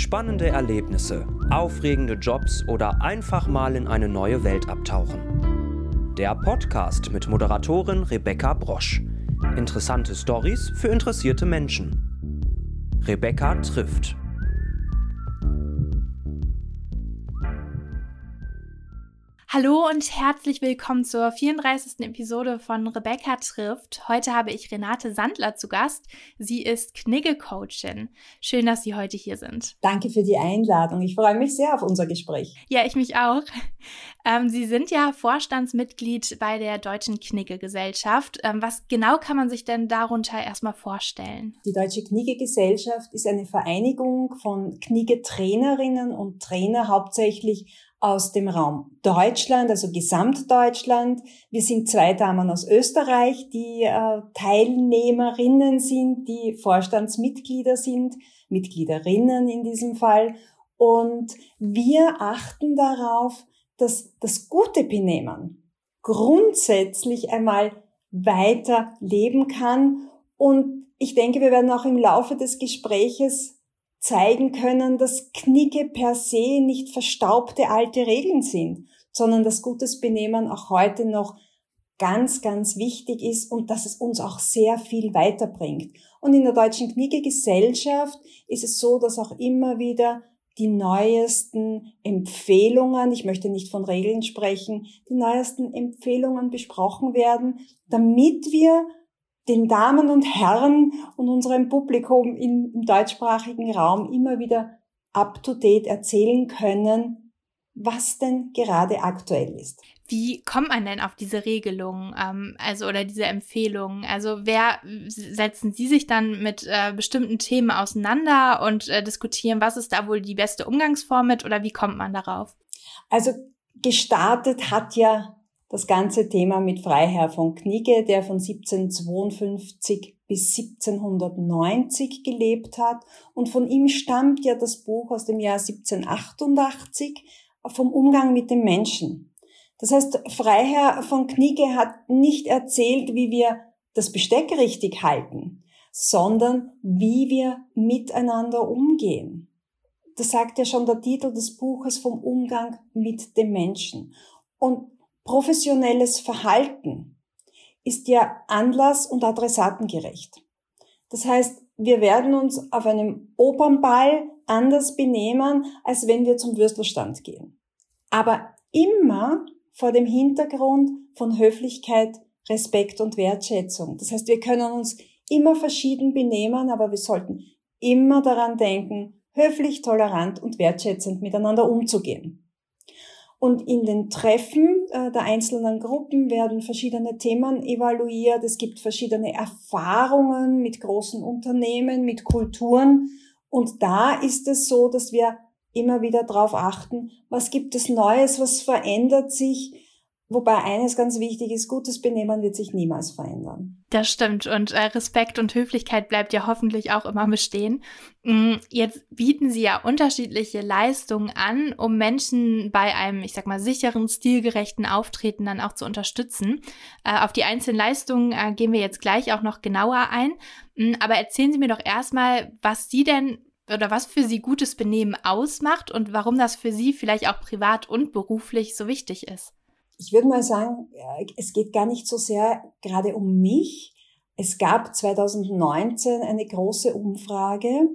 Spannende Erlebnisse, aufregende Jobs oder einfach mal in eine neue Welt abtauchen. Der Podcast mit Moderatorin Rebecca Brosch. Interessante Storys für interessierte Menschen. Rebecca trifft. Hallo und herzlich willkommen zur 34. Episode von Rebecca trifft. Heute habe ich Renate Sandler zu Gast. Sie ist Knigge-Coachin. Schön, dass Sie heute hier sind. Danke für die Einladung. Ich freue mich sehr auf unser Gespräch. Ja, ich mich auch. Sie sind ja Vorstandsmitglied bei der Deutschen Knigge-Gesellschaft. Was genau kann man sich denn darunter erstmal vorstellen? Die Deutsche Knigge-Gesellschaft ist eine Vereinigung von Knigge-Trainerinnen und Trainer, hauptsächlich aus dem Raum Deutschland, also Gesamtdeutschland. Wir sind 2 Damen aus Österreich, die Teilnehmerinnen sind, die Vorstandsmitglieder sind, Mitgliederinnen in diesem Fall. Und wir achten darauf, dass das gute Benehmen grundsätzlich einmal weiter leben kann. Und ich denke, wir werden auch im Laufe des Gespräches zeigen können, dass Knigge per se nicht verstaubte alte Regeln sind, sondern dass gutes Benehmen auch heute noch ganz, ganz wichtig ist und dass es uns auch sehr viel weiterbringt. Und in der Deutschen Knigge-Gesellschaft ist es so, dass auch immer wieder die neuesten Empfehlungen, ich möchte nicht von Regeln sprechen, die neuesten Empfehlungen besprochen werden, damit wir den Damen und Herren und unserem Publikum im deutschsprachigen Raum immer wieder up-to-date erzählen können, was denn gerade aktuell ist. Wie kommt man denn auf diese Regelung, oder diese Empfehlungen? Also setzen Sie sich dann mit bestimmten Themen auseinander und diskutieren, was ist da wohl die beste Umgangsform mit oder wie kommt man darauf? Also gestartet hat ja das ganze Thema mit Freiherr von Knigge, der von 1752 bis 1790 gelebt hat. Und von ihm stammt ja das Buch aus dem Jahr 1788 vom Umgang mit dem Menschen. Das heißt, Freiherr von Knigge hat nicht erzählt, wie wir das Besteck richtig halten, sondern wie wir miteinander umgehen. Das sagt ja schon der Titel des Buches vom Umgang mit dem Menschen. Und professionelles Verhalten ist ja anlass- und adressatengerecht. Das heißt, wir werden uns auf einem Opernball anders benehmen, als wenn wir zum Würstelstand gehen. Aber immer vor dem Hintergrund von Höflichkeit, Respekt und Wertschätzung. Das heißt, wir können uns immer verschieden benehmen, aber wir sollten immer daran denken, höflich, tolerant und wertschätzend miteinander umzugehen. Und in den Treffen der einzelnen Gruppen werden verschiedene Themen evaluiert. Es gibt verschiedene Erfahrungen mit großen Unternehmen, mit Kulturen. Und da ist es so, dass wir immer wieder darauf achten, was gibt es Neues, was verändert sich. Wobei eines ganz wichtig ist, gutes Benehmen wird sich niemals verändern. Das stimmt und Respekt und Höflichkeit bleibt ja hoffentlich auch immer bestehen. Jetzt bieten Sie ja unterschiedliche Leistungen an, um Menschen bei einem, ich sag mal, sicheren, stilgerechten Auftreten dann auch zu unterstützen. Auf die einzelnen Leistungen gehen wir jetzt gleich auch noch genauer ein. Aber erzählen Sie mir doch erstmal, was Sie denn oder was für Sie gutes Benehmen ausmacht und warum das für Sie vielleicht auch privat und beruflich so wichtig ist. Ich würde mal sagen, es geht gar nicht so sehr gerade um mich. Es gab 2019 eine große Umfrage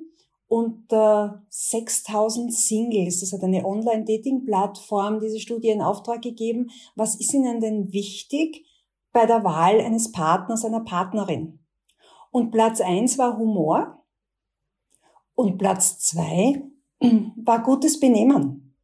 unter 6.000 Singles. Das hat eine Online-Dating-Plattform diese Studie in Auftrag gegeben. Was ist Ihnen denn wichtig bei der Wahl eines Partners, einer Partnerin? Und Platz 1 war Humor und Platz 2 war gutes Benehmen.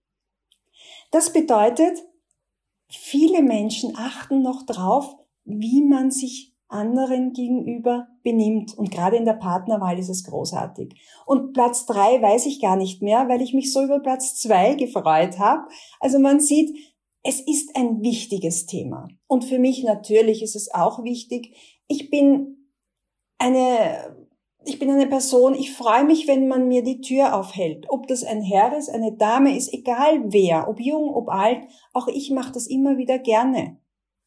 Das bedeutet, viele Menschen achten noch drauf, wie man sich anderen gegenüber benimmt. Und gerade in der Partnerwahl ist es großartig. Und Platz 3 weiß ich gar nicht mehr, weil ich mich so über Platz 2 gefreut habe. Also man sieht, es ist ein wichtiges Thema. Und für mich natürlich ist es auch wichtig. Ich bin eine Person, ich freue mich, wenn man mir die Tür aufhält. Ob das ein Herr ist, eine Dame ist, egal wer, ob jung, ob alt, auch ich mache das immer wieder gerne.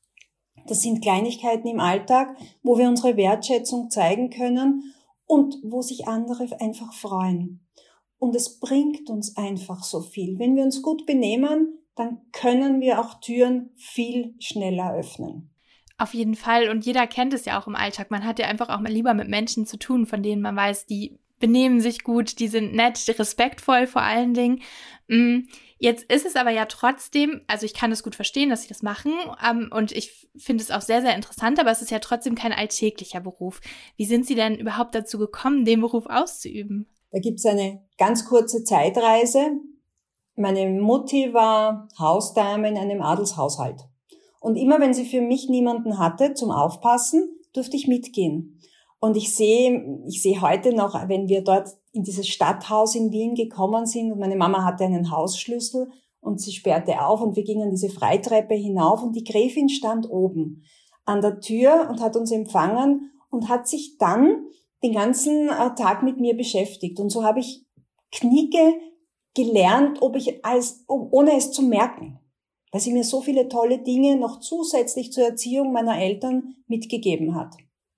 Das sind Kleinigkeiten im Alltag, wo wir unsere Wertschätzung zeigen können und wo sich andere einfach freuen. und es bringt uns einfach so viel. Wenn wir uns gut benehmen, dann können wir auch Türen viel schneller öffnen. Auf jeden Fall. Und jeder kennt es ja auch im Alltag. Man hat ja einfach auch mal lieber mit Menschen zu tun, von denen man weiß, die benehmen sich gut, die sind nett, respektvoll vor allen Dingen. Jetzt ist es aber ja trotzdem, also ich kann es gut verstehen, dass sie das machen, und ich finde es auch sehr, sehr interessant, aber es ist ja trotzdem kein alltäglicher Beruf. Wie sind Sie denn überhaupt dazu gekommen, den Beruf auszuüben? Da gibt's eine ganz kurze Zeitreise. Meine Mutti war Hausdame in einem Adelshaushalt. Und immer wenn sie für mich niemanden hatte zum Aufpassen, durfte ich mitgehen. Und ich sehe heute noch, wenn wir dort in dieses Stadthaus in Wien gekommen sind und meine Mama hatte einen Hausschlüssel und sie sperrte auf und wir gingen diese Freitreppe hinauf und die Gräfin stand oben an der Tür und hat uns empfangen und hat sich dann den ganzen Tag mit mir beschäftigt. Und so habe ich Knigge gelernt, ohne es zu merken, weil sie mir so viele tolle Dinge noch zusätzlich zur Erziehung meiner Eltern mitgegeben hat.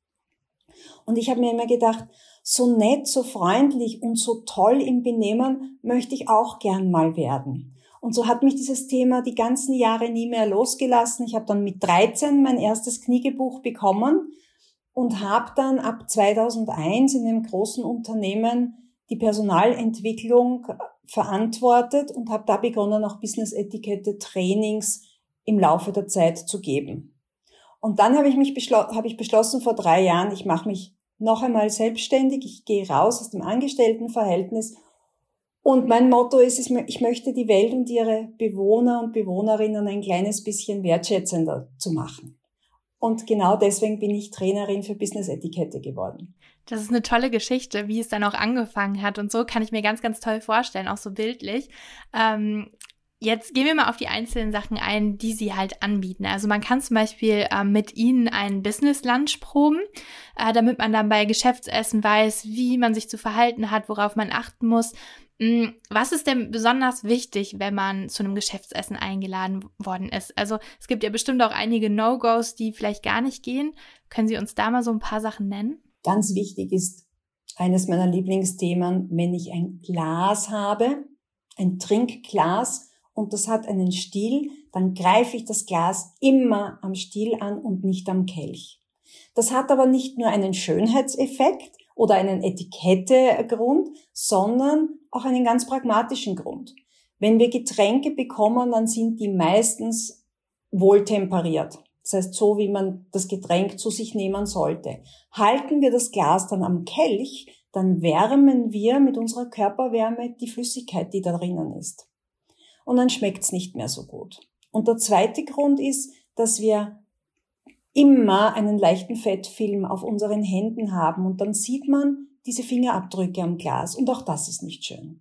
Und ich habe mir immer gedacht, so nett, so freundlich und so toll im Benehmen möchte ich auch gern mal werden. Und so hat mich dieses Thema die ganzen Jahre nie mehr losgelassen. Ich habe dann mit 13 mein erstes Kniggebuch bekommen und habe dann ab 2001 in einem großen Unternehmen die Personalentwicklung verantwortet und habe da begonnen, auch Business-Etikette-Trainings im Laufe der Zeit zu geben. Und dann habe ich beschlossen vor 3 Jahren, ich mache mich noch einmal selbstständig, ich gehe raus aus dem Angestelltenverhältnis und mein Motto ist, ich möchte die Welt und ihre Bewohner und Bewohnerinnen ein kleines bisschen wertschätzender zu machen. Und genau deswegen bin ich Trainerin für Business-Etikette geworden. Das ist eine tolle Geschichte, wie es dann auch angefangen hat. Und so kann ich mir ganz, ganz toll vorstellen, auch so bildlich. Jetzt gehen wir mal auf die einzelnen Sachen ein, die Sie halt anbieten. Also man kann zum Beispiel mit Ihnen einen Business-Lunch proben, damit man dann bei Geschäftsessen weiß, wie man sich zu verhalten hat, worauf man achten muss. Was ist denn besonders wichtig, wenn man zu einem Geschäftsessen eingeladen worden ist? Also es gibt ja bestimmt auch einige No-Gos, die vielleicht gar nicht gehen. Können Sie uns da mal so ein paar Sachen nennen? Ganz wichtig ist eines meiner Lieblingsthemen, wenn ich ein Glas habe, ein Trinkglas, und das hat einen Stiel, dann greife ich das Glas immer am Stiel an und nicht am Kelch. Das hat aber nicht nur einen Schönheitseffekt oder einen Etikettegrund, sondern auch einen ganz pragmatischen Grund. Wenn wir Getränke bekommen, dann sind die meistens wohltemperiert. Das heißt, so wie man das Getränk zu sich nehmen sollte. Halten wir das Glas dann am Kelch, dann wärmen wir mit unserer Körperwärme die Flüssigkeit, die da drinnen ist. Und dann schmeckt's nicht mehr so gut. Und der zweite Grund ist, dass wir immer einen leichten Fettfilm auf unseren Händen haben und dann sieht man diese Fingerabdrücke am Glas und auch das ist nicht schön.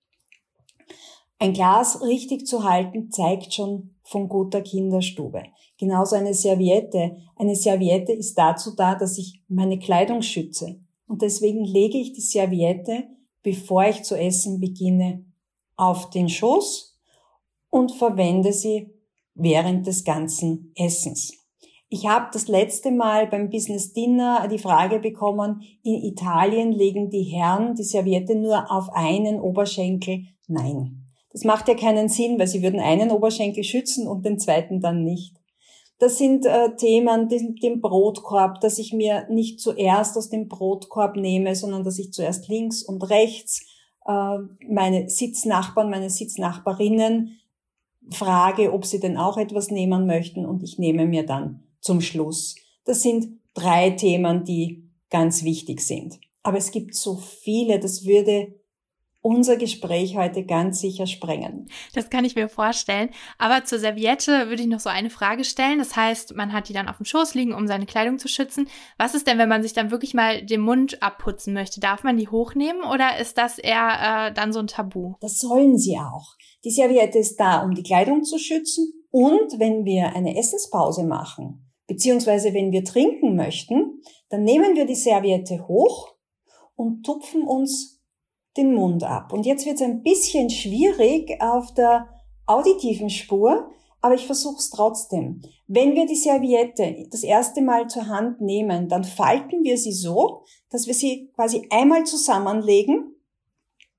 Ein Glas richtig zu halten zeigt schon von guter Kinderstube. Genauso eine Serviette. Eine Serviette ist dazu da, dass ich meine Kleidung schütze. Und deswegen lege ich die Serviette, bevor ich zu essen beginne, auf den Schoß und verwende sie während des ganzen Essens. Ich habe das letzte Mal beim Business Dinner die Frage bekommen, in Italien legen die Herren die Serviette nur auf einen Oberschenkel. Nein, das macht ja keinen Sinn, weil sie würden einen Oberschenkel schützen und den zweiten dann nicht. Das sind Themen, den Brotkorb, dass ich mir nicht zuerst aus dem Brotkorb nehme, sondern dass ich zuerst links und rechts meine Sitznachbarn, meine Sitznachbarinnen frage, ob sie denn auch etwas nehmen möchten und ich nehme mir dann zum Schluss. Das sind 3 Themen, die ganz wichtig sind. Aber es gibt so viele, das würde unser Gespräch heute ganz sicher sprengen. Das kann ich mir vorstellen. Aber zur Serviette würde ich noch so eine Frage stellen. Das heißt, man hat die dann auf dem Schoß liegen, um seine Kleidung zu schützen. Was ist denn, wenn man sich dann wirklich mal den Mund abputzen möchte? Darf man die hochnehmen oder ist das eher dann so ein Tabu? Das sollen sie auch. Die Serviette ist da, um die Kleidung zu schützen. Und wenn wir eine Essenspause machen, beziehungsweise wenn wir trinken möchten, dann nehmen wir die Serviette hoch und tupfen uns den Mund ab. Und jetzt wird es ein bisschen schwierig auf der auditiven Spur, aber ich versuche es trotzdem. Wenn wir die Serviette das erste Mal zur Hand nehmen, dann falten wir sie so, dass wir sie quasi einmal zusammenlegen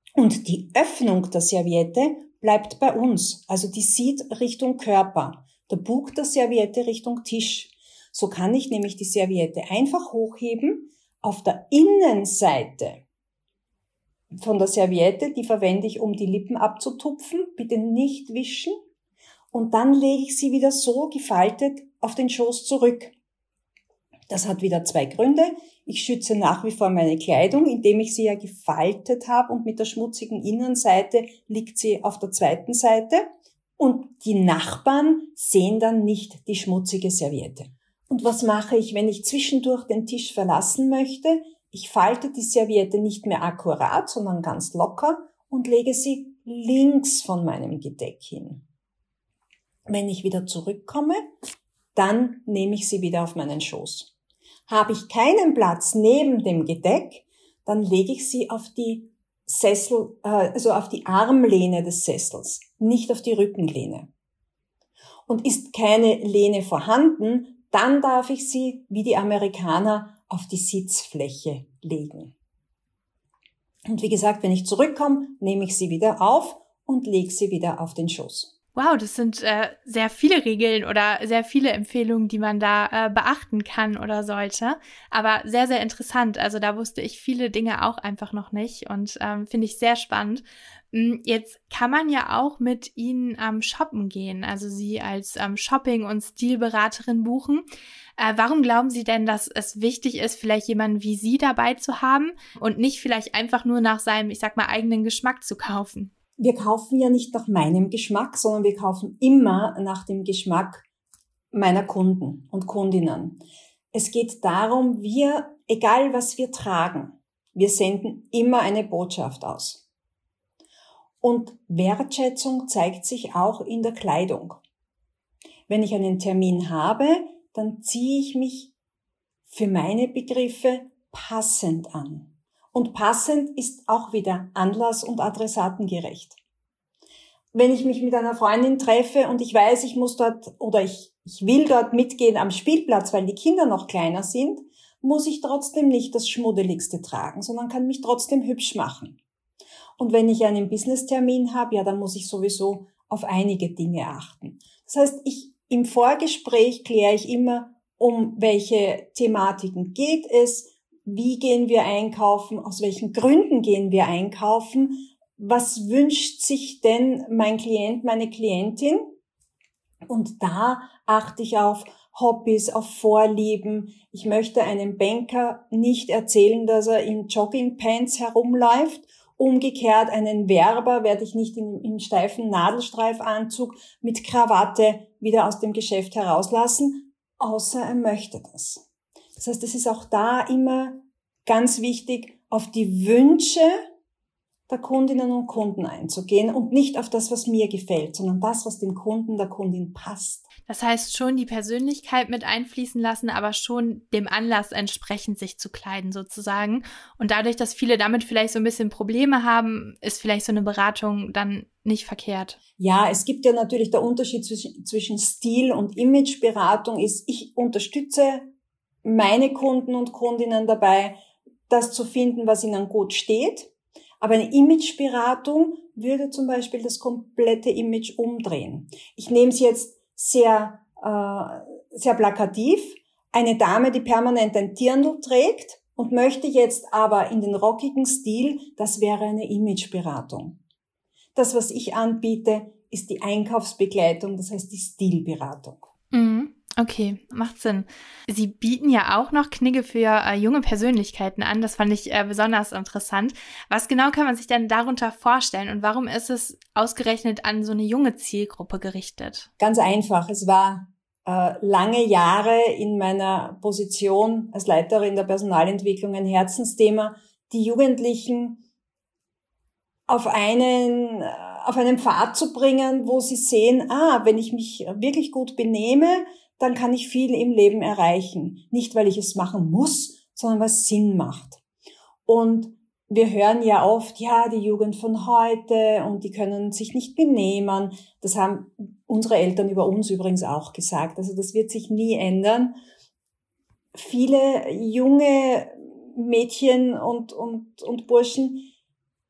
Und die Öffnung der Serviette bleibt bei uns. Also die sieht Richtung Körper. Der Bug der Serviette Richtung Tisch. So kann ich nämlich die Serviette einfach hochheben. Auf der Innenseite von der Serviette, die verwende ich, um die Lippen abzutupfen. Bitte nicht wischen. Und dann lege ich sie wieder so gefaltet auf den Schoß zurück. Das hat wieder 2 Gründe. Ich schütze nach wie vor meine Kleidung, indem ich sie ja gefaltet habe und mit der schmutzigen Innenseite liegt sie auf der zweiten Seite. Und die Nachbarn sehen dann nicht die schmutzige Serviette. Und was mache ich, wenn ich zwischendurch den Tisch verlassen möchte? Ich falte die Serviette nicht mehr akkurat, sondern ganz locker und lege sie links von meinem Gedeck hin. Wenn ich wieder zurückkomme, dann nehme ich sie wieder auf meinen Schoß. Habe ich keinen Platz neben dem Gedeck, dann lege ich sie auf die auf die Armlehne des Sessels, nicht auf die Rückenlehne. Und ist keine Lehne vorhanden, dann darf ich sie, wie die Amerikaner, auf die Sitzfläche legen. Und wie gesagt, wenn ich zurückkomme, nehme ich sie wieder auf und lege sie wieder auf den Schoß. Wow, das sind sehr viele Regeln oder sehr viele Empfehlungen, die man da beachten kann oder sollte. Aber sehr, sehr interessant. Also da wusste ich viele Dinge auch einfach noch nicht und finde ich sehr spannend. Jetzt kann man ja auch mit Ihnen shoppen gehen, also Sie als Shopping- und Stilberaterin buchen. Warum glauben Sie denn, dass es wichtig ist, vielleicht jemanden wie Sie dabei zu haben und nicht vielleicht einfach nur nach seinem, ich sag mal, eigenen Geschmack zu kaufen? Wir kaufen ja nicht nach meinem Geschmack, sondern wir kaufen immer nach dem Geschmack meiner Kunden und Kundinnen. Es geht darum, egal was wir tragen, wir senden immer eine Botschaft aus. Und Wertschätzung zeigt sich auch in der Kleidung. Wenn ich einen Termin habe, dann ziehe ich mich für meine Begriffe passend an. Und passend ist auch wieder anlass- und adressatengerecht. Wenn ich mich mit einer Freundin treffe und ich weiß, ich muss dort oder ich will dort mitgehen am Spielplatz, weil die Kinder noch kleiner sind, muss ich trotzdem nicht das Schmuddeligste tragen, sondern kann mich trotzdem hübsch machen. Und wenn ich einen Business-Termin habe, ja, dann muss ich sowieso auf einige Dinge achten. Das heißt, im Vorgespräch kläre ich immer, um welche Thematiken geht es, wie gehen wir einkaufen, aus welchen Gründen gehen wir einkaufen, was wünscht sich denn mein Klient, meine Klientin? Und da achte ich auf Hobbys, auf Vorlieben. Ich möchte einem Banker nicht erzählen, dass er in Joggingpants herumläuft. Umgekehrt einen Werber werde ich nicht im steifen Nadelstreifanzug mit Krawatte wieder aus dem Geschäft herauslassen, außer er möchte das. Das heißt, es ist auch da immer ganz wichtig, auf die Wünsche der Kundinnen und Kunden einzugehen und nicht auf das, was mir gefällt, sondern das, was dem Kunden, der Kundin passt. Das heißt, schon die Persönlichkeit mit einfließen lassen, aber schon dem Anlass entsprechend sich zu kleiden sozusagen. Und dadurch, dass viele damit vielleicht so ein bisschen Probleme haben, ist vielleicht so eine Beratung dann nicht verkehrt. Ja, es gibt ja natürlich der Unterschied zwischen Stil- und Imageberatung ist, ich unterstütze meine Kunden und Kundinnen dabei, das zu finden, was ihnen gut steht. Aber eine Imageberatung würde zum Beispiel das komplette Image umdrehen. Ich nehme es jetzt sehr plakativ. Eine Dame, die permanent ein Dirndl trägt und möchte jetzt aber in den rockigen Stil, das wäre eine Imageberatung. Das, was ich anbiete, ist die Einkaufsbegleitung, das heißt die Stilberatung. Okay, macht Sinn. Sie bieten ja auch noch Knigge für junge Persönlichkeiten an. Das fand ich besonders interessant. Was genau kann man sich denn darunter vorstellen und warum ist es ausgerechnet an so eine junge Zielgruppe gerichtet? Ganz einfach. Es war lange Jahre in meiner Position als Leiterin der Personalentwicklung ein Herzensthema, die Jugendlichen auf einen Pfad zu bringen, wo sie sehen, wenn ich mich wirklich gut benehme, dann kann ich viel im Leben erreichen. Nicht, weil ich es machen muss, sondern weil es Sinn macht. Und wir hören ja oft, ja, die Jugend von heute und die können sich nicht benehmen. Das haben unsere Eltern über uns übrigens auch gesagt. Also das wird sich nie ändern. Viele junge Mädchen und Burschen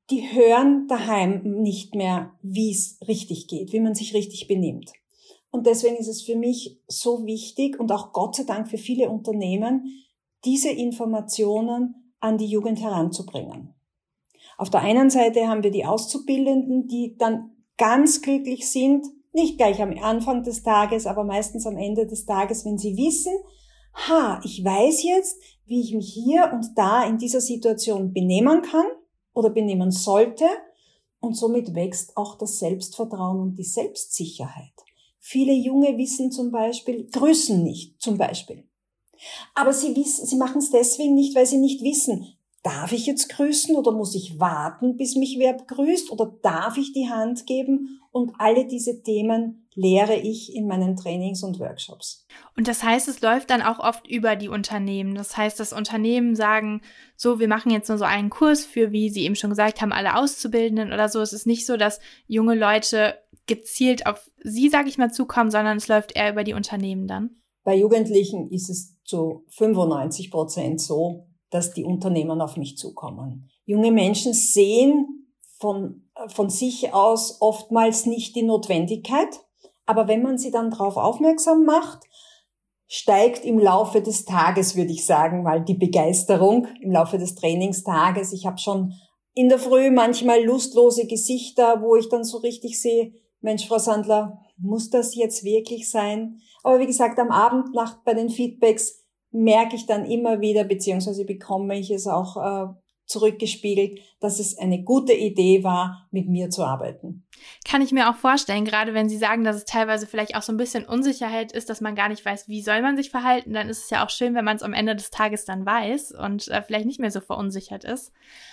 die hören daheim nicht mehr, wie es richtig geht, wie man sich richtig benimmt. Und deswegen ist es für mich so wichtig und auch Gott sei Dank für viele Unternehmen, diese Informationen an die Jugend heranzubringen. Auf der einen Seite haben wir die Auszubildenden, die dann ganz glücklich sind, nicht gleich am Anfang des Tages, aber meistens am Ende des Tages, wenn sie wissen, ich weiß jetzt, wie ich mich hier und da in dieser Situation benehmen kann oder benehmen sollte, und somit wächst auch das Selbstvertrauen und die Selbstsicherheit. Viele Junge wissen zum Beispiel, grüßen nicht zum Beispiel. Aber sie machen es deswegen nicht, weil sie nicht wissen, darf ich jetzt grüßen oder muss ich warten, bis mich wer grüßt, oder darf ich die Hand geben? Und alle diese Themen lehre ich in meinen Trainings und Workshops. Und das heißt, es läuft dann auch oft über die Unternehmen. Das heißt, das Unternehmen sagen, so, wir machen jetzt nur so einen Kurs für, wie Sie eben schon gesagt haben, alle Auszubildenden oder so. Es ist nicht so, dass junge Leute gezielt auf Sie, sage ich mal, zukommen, sondern es läuft eher über die Unternehmen dann. Bei Jugendlichen ist es zu 95% so, dass die Unternehmen auf mich zukommen. Junge Menschen sehen von sich aus oftmals nicht die Notwendigkeit, aber wenn man sie dann darauf aufmerksam macht, steigt im Laufe des Tages, würde ich sagen, mal die Begeisterung im Laufe des Trainingstages. Ich habe schon in der Früh manchmal lustlose Gesichter, wo ich dann so richtig sehe, Mensch, Frau Sandler, muss das jetzt wirklich sein? Aber wie gesagt, am Abend bei den Feedbacks merke ich dann immer wieder, beziehungsweise bekomme ich es auch zurückgespiegelt, dass es eine gute Idee war, mit mir zu arbeiten. Kann ich mir auch vorstellen, gerade wenn Sie sagen, dass es teilweise vielleicht auch so ein bisschen Unsicherheit ist, dass man gar nicht weiß, wie soll man sich verhalten, dann ist es ja auch schön, wenn man es am Ende des Tages dann weiß und vielleicht nicht mehr so verunsichert ist.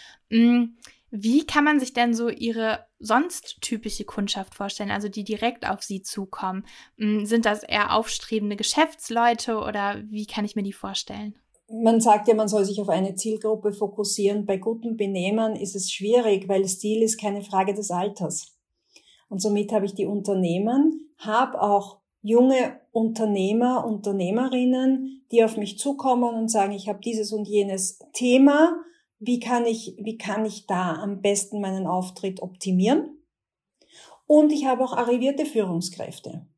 Wie kann man sich denn so Ihre sonst typische Kundschaft vorstellen, also die direkt auf Sie zukommen? Sind das eher aufstrebende Geschäftsleute oder wie kann ich mir die vorstellen? Man sagt ja, man soll sich auf eine Zielgruppe fokussieren. Bei gutem Benehmen ist es schwierig, weil Stil ist keine Frage des Alters. Und somit habe ich die Unternehmen, habe auch junge Unternehmer, Unternehmerinnen, die auf mich zukommen und sagen, ich habe dieses und jenes Thema. Wie kann ich da am besten meinen Auftritt optimieren? Und ich habe auch arrivierte Führungskräfte,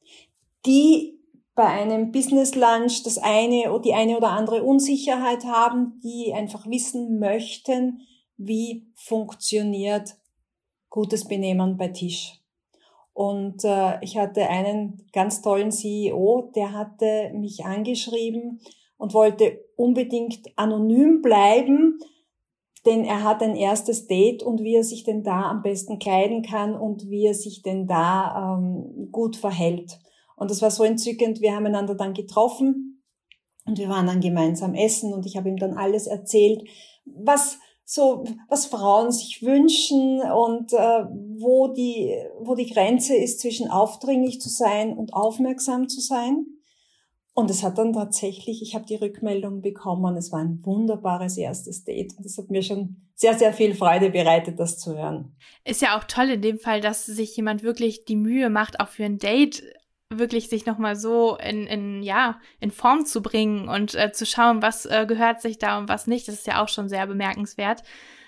die bei einem Business Lunch die eine oder andere Unsicherheit haben, die einfach wissen möchten, wie funktioniert gutes Benehmen bei Tisch. Und ich hatte einen ganz tollen CEO, der hatte mich angeschrieben und wollte unbedingt anonym bleiben, denn er hat ein erstes Date und wie er sich denn da am besten kleiden kann und wie er sich denn da gut verhält. Und das war so entzückend, wir haben einander dann getroffen und wir waren dann gemeinsam essen und ich habe ihm dann alles erzählt, was Frauen sich wünschen und wo die Grenze ist zwischen aufdringlich zu sein und aufmerksam zu sein. Und es hat dann tatsächlich, ich habe die Rückmeldung bekommen, es war ein wunderbares erstes Date und es hat mir schon sehr, sehr viel Freude bereitet, das zu hören. Ist ja auch toll in dem Fall, dass sich jemand wirklich die Mühe macht, auch für ein Date wirklich sich nochmal so in Form zu bringen und zu schauen, was gehört sich da und was nicht. Das ist ja auch schon sehr bemerkenswert.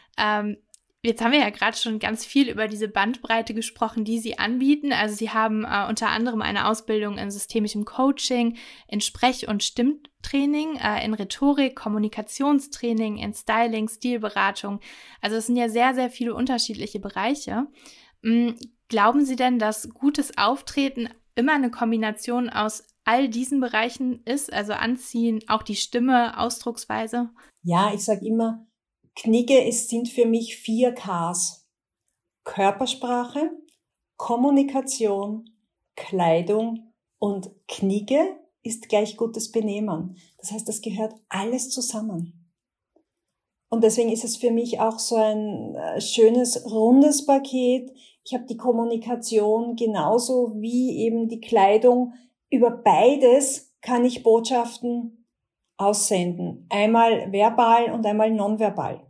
Jetzt haben wir ja gerade schon ganz viel über diese Bandbreite gesprochen, die Sie anbieten. Also Sie haben unter anderem eine Ausbildung in systemischem Coaching, in Sprech- und Stimmtraining, in Rhetorik, Kommunikationstraining, in Styling, Stilberatung. Also es sind ja sehr, sehr viele unterschiedliche Bereiche. Glauben Sie denn, dass gutes Auftreten immer eine Kombination aus all diesen Bereichen ist? Also Anziehen, auch die Stimme, Ausdrucksweise? Ja, ich sage immer, Knigge, es sind für mich 4 Ks. Körpersprache, Kommunikation, Kleidung und Knigge ist gleich gutes Benehmen. Das heißt, das gehört alles zusammen. Und deswegen ist es für mich auch so ein schönes, rundes Paket. Ich habe die Kommunikation genauso wie eben die Kleidung. Über beides kann ich Botschaften aussenden. Einmal verbal und einmal nonverbal.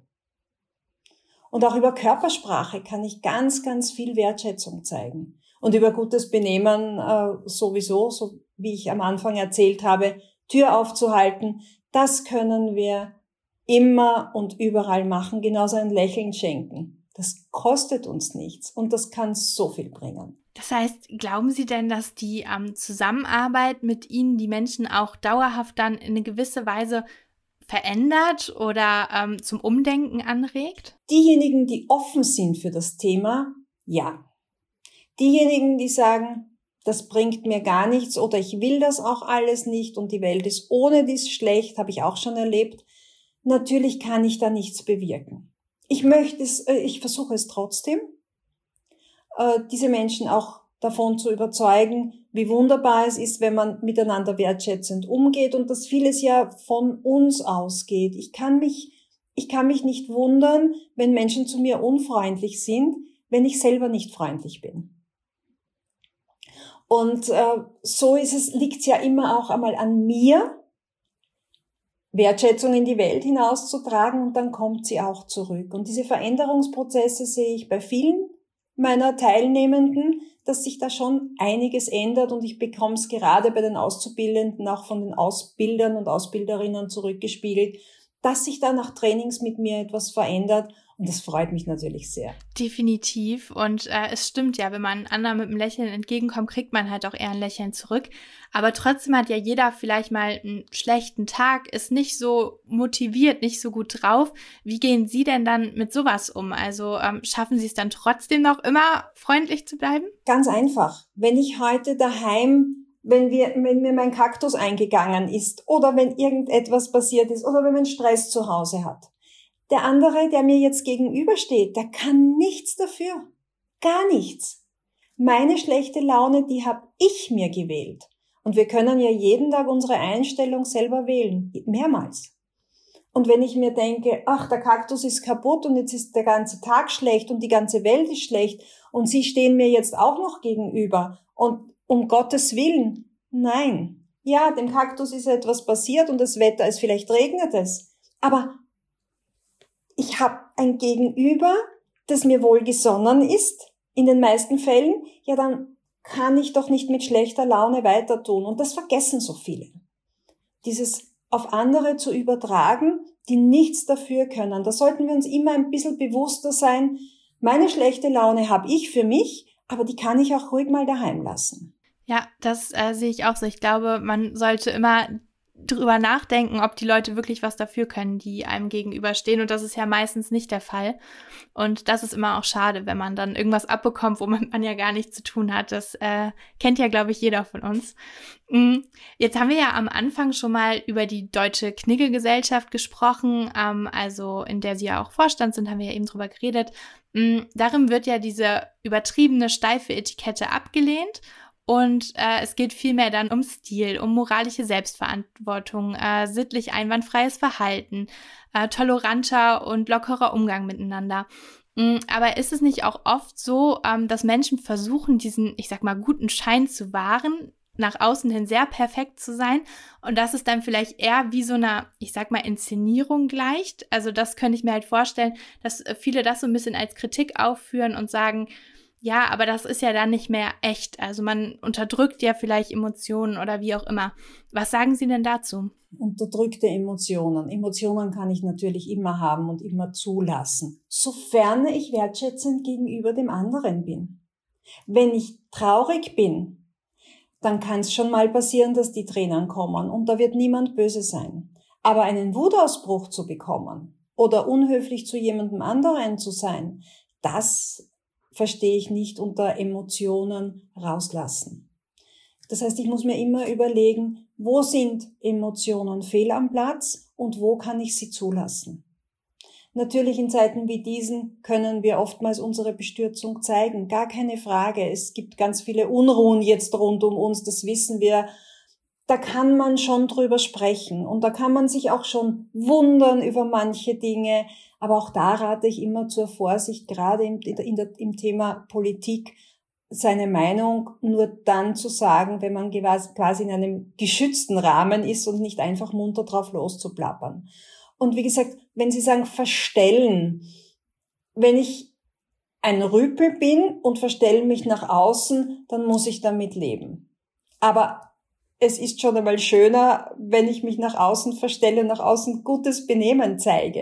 Und auch über Körpersprache kann ich ganz, ganz viel Wertschätzung zeigen. Und über gutes Benehmen sowieso, so wie ich am Anfang erzählt habe, Tür aufzuhalten, das können wir immer und überall machen, genauso ein Lächeln schenken. Das kostet uns nichts und das kann so viel bringen. Das heißt, glauben Sie denn, dass die Zusammenarbeit mit Ihnen die Menschen auch dauerhaft dann in eine gewisse Weise verändert oder zum Umdenken anregt? Diejenigen, die offen sind für das Thema, ja. Diejenigen, die sagen, das bringt mir gar nichts oder ich will das auch alles nicht und die Welt ist ohne dies schlecht, habe ich auch schon erlebt. Natürlich kann ich da nichts bewirken. Ich versuche es trotzdem, diese Menschen auch davon zu überzeugen, wie wunderbar es ist, wenn man miteinander wertschätzend umgeht und dass vieles ja von uns ausgeht. Ich kann mich nicht wundern, wenn Menschen zu mir unfreundlich sind, wenn ich selber nicht freundlich bin. Und so liegt es ja immer auch einmal an mir, Wertschätzung in die Welt hinauszutragen und dann kommt sie auch zurück. Und diese Veränderungsprozesse sehe ich bei vielen meiner Teilnehmenden, dass sich da schon einiges ändert und ich bekomme es gerade bei den Auszubildenden auch von den Ausbildern und Ausbilderinnen zurückgespiegelt, dass sich da nach Trainings mit mir etwas verändert und das freut mich natürlich sehr. Definitiv und es stimmt ja, wenn man anderen mit einem Lächeln entgegenkommt, kriegt man halt auch eher ein Lächeln zurück, aber trotzdem hat ja jeder vielleicht mal einen schlechten Tag, ist nicht so motiviert, nicht so gut drauf. Wie gehen Sie denn dann mit sowas um? Also schaffen Sie es dann trotzdem noch immer freundlich zu bleiben? Ganz einfach, wenn ich heute daheim wenn mir mein Kaktus eingegangen ist oder wenn irgendetwas passiert ist oder wenn man Stress zu Hause hat. Der andere, der mir jetzt gegenübersteht, der kann nichts dafür. Gar nichts. Meine schlechte Laune, die habe ich mir gewählt. Und wir können ja jeden Tag unsere Einstellung selber wählen. Mehrmals. Und wenn ich mir denke, ach, der Kaktus ist kaputt und jetzt ist der ganze Tag schlecht und die ganze Welt ist schlecht und Sie stehen mir jetzt auch noch gegenüber und um Gottes Willen, nein. Ja, dem Kaktus ist etwas passiert und das Wetter ist, vielleicht regnet es. Aber ich habe ein Gegenüber, das mir wohlgesonnen ist, in den meisten Fällen, ja dann kann ich doch nicht mit schlechter Laune weiter tun. Und das vergessen so viele. Dieses auf andere zu übertragen, die nichts dafür können. Da sollten wir uns immer ein bisschen bewusster sein. Meine schlechte Laune habe ich für mich, aber die kann ich auch ruhig mal daheim lassen. Ja, das sehe ich auch so. Ich glaube, man sollte immer drüber nachdenken, ob die Leute wirklich was dafür können, die einem gegenüberstehen. Und das ist ja meistens nicht der Fall. Und das ist immer auch schade, wenn man dann irgendwas abbekommt, womit man ja gar nichts zu tun hat. Das kennt ja, glaube ich, jeder von uns. Jetzt haben wir ja am Anfang schon mal über die Deutsche Knigge-Gesellschaft gesprochen, also in der Sie ja auch Vorstand sind, haben wir ja eben drüber geredet. Darin wird ja diese übertriebene, steife Etikette abgelehnt. Und es geht vielmehr dann um Stil, um moralische Selbstverantwortung, sittlich einwandfreies Verhalten, toleranter und lockerer Umgang miteinander. Aber ist es nicht auch oft so, dass Menschen versuchen, diesen, ich sag mal, guten Schein zu wahren, nach außen hin sehr perfekt zu sein und dass es dann vielleicht eher wie so eine, ich sag mal, Inszenierung gleicht? Also das könnte ich mir halt vorstellen, dass viele das so ein bisschen als Kritik aufführen und sagen, ja, aber das ist ja dann nicht mehr echt. Also man unterdrückt ja vielleicht Emotionen oder wie auch immer. Was sagen Sie denn dazu? Unterdrückte Emotionen. Emotionen kann ich natürlich immer haben und immer zulassen, sofern ich wertschätzend gegenüber dem anderen bin. Wenn ich traurig bin, dann kann es schon mal passieren, dass die Tränen kommen und da wird niemand böse sein. Aber einen Wutausbruch zu bekommen oder unhöflich zu jemandem anderen zu sein, das verstehe ich nicht unter Emotionen rauslassen. Das heißt, ich muss mir immer überlegen, wo sind Emotionen fehl am Platz und wo kann ich sie zulassen. Natürlich in Zeiten wie diesen können wir oftmals unsere Bestürzung zeigen, gar keine Frage. Es gibt ganz viele Unruhen jetzt rund um uns, das wissen wir. Da kann man schon drüber sprechen und da kann man sich auch schon wundern über manche Dinge. Aber auch da rate ich immer zur Vorsicht, gerade im Thema Politik, seine Meinung nur dann zu sagen, wenn man quasi in einem geschützten Rahmen ist und nicht einfach munter drauf loszuplappern. Und wie gesagt, wenn Sie sagen verstellen, wenn ich ein Rüpel bin und verstelle mich nach außen, dann muss ich damit leben. Aber es ist schon einmal schöner, wenn ich mich nach außen verstelle und nach außen gutes Benehmen zeige.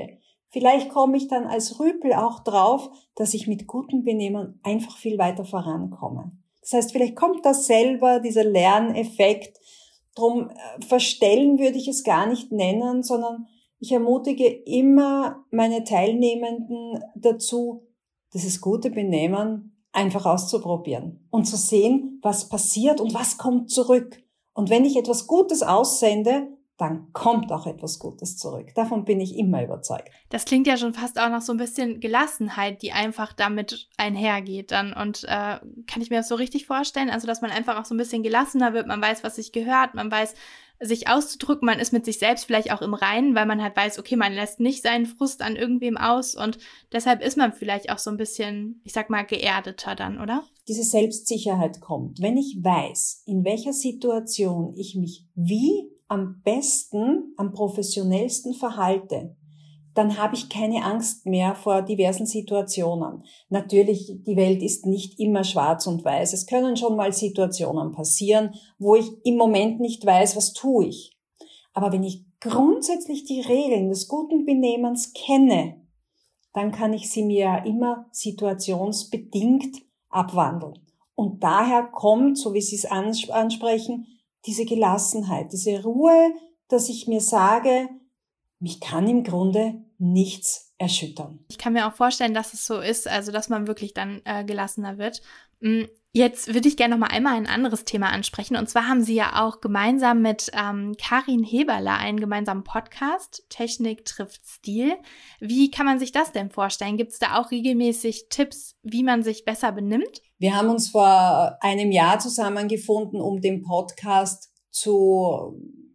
Vielleicht komme ich dann als Rüpel auch drauf, dass ich mit gutem Benehmen einfach viel weiter vorankomme. Das heißt, vielleicht kommt das selber, dieser Lerneffekt. Drum verstellen würde ich es gar nicht nennen, sondern ich ermutige immer meine Teilnehmenden dazu, dieses gute Benehmen einfach auszuprobieren und zu sehen, was passiert und was kommt zurück. Und wenn ich etwas Gutes aussende, dann kommt auch etwas Gutes zurück. Davon bin ich immer überzeugt. Das klingt ja schon fast auch nach so ein bisschen Gelassenheit, die einfach damit einhergeht dann. Und kann ich mir das so richtig vorstellen? Also, dass man einfach auch so ein bisschen gelassener wird, man weiß, was sich gehört, man weiß, sich auszudrücken, man ist mit sich selbst vielleicht auch im Reinen, weil man halt weiß, okay, man lässt nicht seinen Frust an irgendwem aus und deshalb ist man vielleicht auch so ein bisschen, ich sag mal, geerdeter dann, oder? Diese Selbstsicherheit kommt, wenn ich weiß, in welcher Situation ich mich wie am besten, am professionellsten verhalte, dann habe ich keine Angst mehr vor diversen Situationen. Natürlich, die Welt ist nicht immer schwarz und weiß. Es können schon mal Situationen passieren, wo ich im Moment nicht weiß, was tue ich. Aber wenn ich grundsätzlich die Regeln des guten Benehmens kenne, dann kann ich sie mir immer situationsbedingt abwandeln. Und daher kommt, so wie Sie es ansprechen, diese Gelassenheit, diese Ruhe, dass ich mir sage, mich kann im Grunde nichts erschüttern. Ich kann mir auch vorstellen, dass es so ist, also dass man wirklich dann gelassener wird. Jetzt würde ich gerne noch mal einmal ein anderes Thema ansprechen. Und zwar haben Sie ja auch gemeinsam mit Karin Heberle einen gemeinsamen Podcast, Technik trifft Stil. Wie kann man sich das denn vorstellen? Gibt es da auch regelmäßig Tipps, wie man sich besser benimmt? Wir haben uns vor einem Jahr zusammengefunden, um den Podcast zu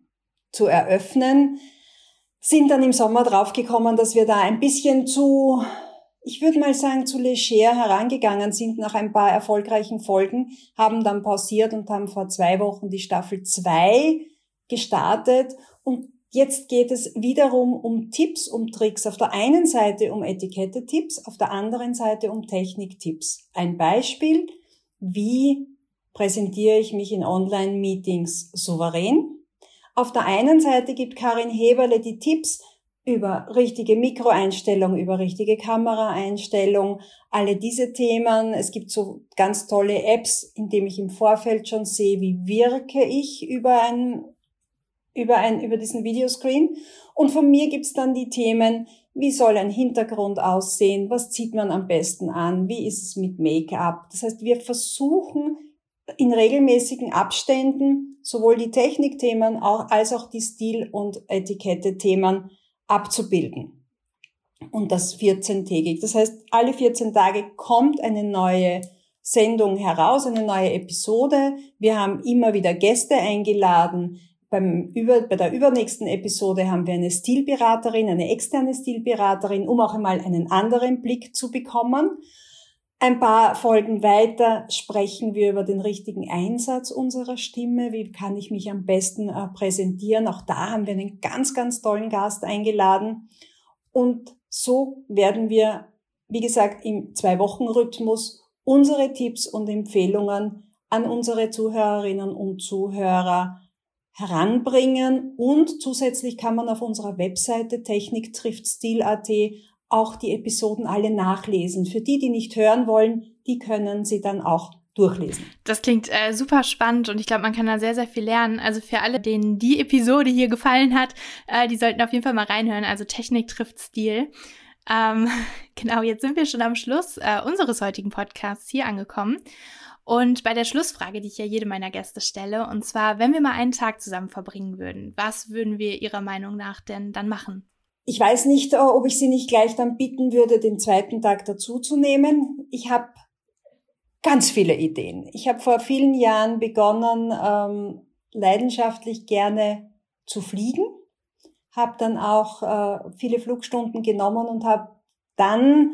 eröffnen. Sind dann im Sommer draufgekommen, dass wir da ein bisschen ich würde mal sagen, zu leger herangegangen sind nach ein paar erfolgreichen Folgen, haben dann pausiert und haben vor 2 Wochen die Staffel 2 gestartet. Und jetzt geht es wiederum um Tipps, um Tricks. Auf der einen Seite um Etikette-Tipps, auf der anderen Seite um Technik-Tipps. Ein Beispiel, wie präsentiere ich mich in Online-Meetings souverän? Auf der einen Seite gibt Karin Heberle die Tipps über richtige Mikroeinstellung, über richtige Kameraeinstellung, alle diese Themen. Es gibt so ganz tolle Apps, in denen ich im Vorfeld schon sehe, wie wirke ich über diesen Videoscreen. Und von mir gibt's dann die Themen, wie soll ein Hintergrund aussehen, was zieht man am besten an, wie ist es mit Make-up. Das heißt, wir versuchen in regelmäßigen Abständen sowohl die Technikthemen als auch die Stil- und Etikette-Themen abzubilden. Und das 14-tägig. Das heißt, alle 14 Tage kommt eine neue Sendung heraus, eine neue Episode. Wir haben immer wieder Gäste eingeladen. Bei der übernächsten Episode haben wir eine Stilberaterin, eine externe Stilberaterin, um auch einmal einen anderen Blick zu bekommen. Ein paar Folgen weiter sprechen wir über den richtigen Einsatz unserer Stimme. Wie kann ich mich am besten präsentieren? Auch da haben wir einen ganz, ganz tollen Gast eingeladen. Und so werden wir, wie gesagt, im 2-Wochen-Rhythmus unsere Tipps und Empfehlungen an unsere Zuhörerinnen und Zuhörer heranbringen. Und zusätzlich kann man auf unserer Webseite techniktriftstil.at auch die Episoden alle nachlesen. Für die nicht hören wollen, die können sie dann auch durchlesen. Das klingt super spannend und ich glaube, man kann da sehr, sehr viel lernen. Also für alle, denen die Episode hier gefallen hat, die sollten auf jeden Fall mal reinhören. Also Technik trifft Stil. Genau, jetzt sind wir schon am Schluss unseres heutigen Podcasts hier angekommen. Und bei der Schlussfrage, die ich ja jedem meiner Gäste stelle, und zwar, wenn wir mal einen Tag zusammen verbringen würden, was würden wir Ihrer Meinung nach denn dann machen? Ich weiß nicht, ob ich Sie nicht gleich dann bitten würde, den 2. Tag dazuzunehmen. Ich habe ganz viele Ideen. Ich habe vor vielen Jahren begonnen, leidenschaftlich gerne zu fliegen, habe dann auch viele Flugstunden genommen und habe dann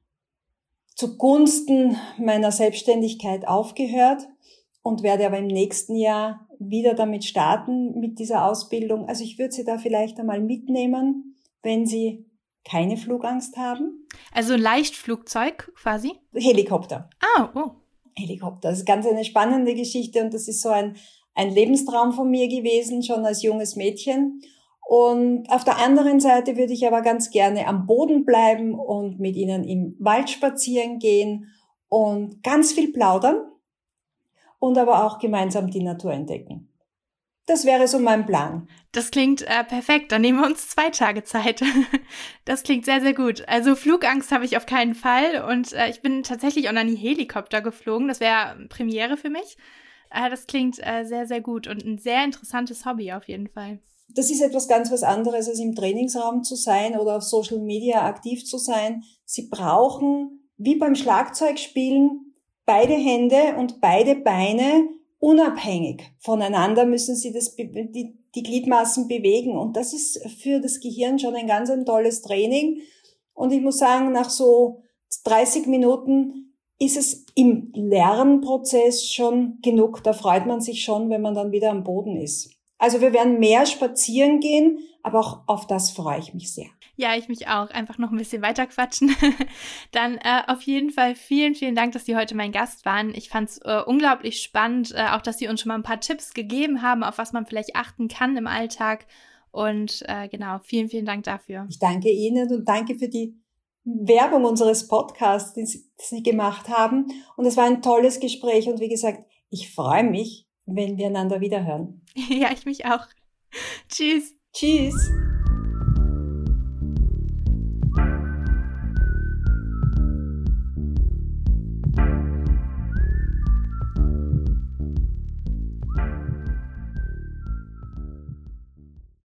zugunsten meiner Selbstständigkeit aufgehört und werde aber im nächsten Jahr wieder damit starten, mit dieser Ausbildung. Also ich würde Sie da vielleicht einmal mitnehmen, wenn Sie keine Flugangst haben. Also ein Leichtflugzeug quasi? Helikopter. Oh. Helikopter. Das ist ganz eine spannende Geschichte und das ist so ein Lebenstraum von mir gewesen, schon als junges Mädchen. Und auf der anderen Seite würde ich aber ganz gerne am Boden bleiben und mit ihnen im Wald spazieren gehen und ganz viel plaudern und aber auch gemeinsam die Natur entdecken. Das wäre so mein Plan. Das klingt perfekt. Dann nehmen wir uns 2 Tage Zeit. Das klingt sehr, sehr gut. Also Flugangst habe ich auf keinen Fall. Und ich bin tatsächlich auch noch nie Helikopter geflogen. Das wäre Premiere für mich. Das klingt sehr, sehr gut und ein sehr interessantes Hobby auf jeden Fall. Das ist etwas ganz was anderes, als im Trainingsraum zu sein oder auf Social Media aktiv zu sein. Sie brauchen, wie beim Schlagzeugspielen, beide Hände und beide Beine. Unabhängig voneinander müssen sie die Gliedmaßen bewegen. Und das ist für das Gehirn schon ein tolles Training. Und ich muss sagen, nach so 30 Minuten ist es im Lernprozess schon genug. Da freut man sich schon, wenn man dann wieder am Boden ist. Also wir werden mehr spazieren gehen, aber auch auf das freue ich mich sehr. Ja, ich mich auch. Einfach noch ein bisschen weiter quatschen. Dann auf jeden Fall vielen, vielen Dank, dass Sie heute mein Gast waren. Ich fand es unglaublich spannend, auch dass Sie uns schon mal ein paar Tipps gegeben haben, auf was man vielleicht achten kann im Alltag. Und genau, vielen, vielen Dank dafür. Ich danke Ihnen und danke für die Werbung unseres Podcasts, die Sie gemacht haben. Und es war ein tolles Gespräch. Und wie gesagt, ich freue mich, wenn wir einander wiederhören. Ja, ich mich auch. Tschüss. Tschüss.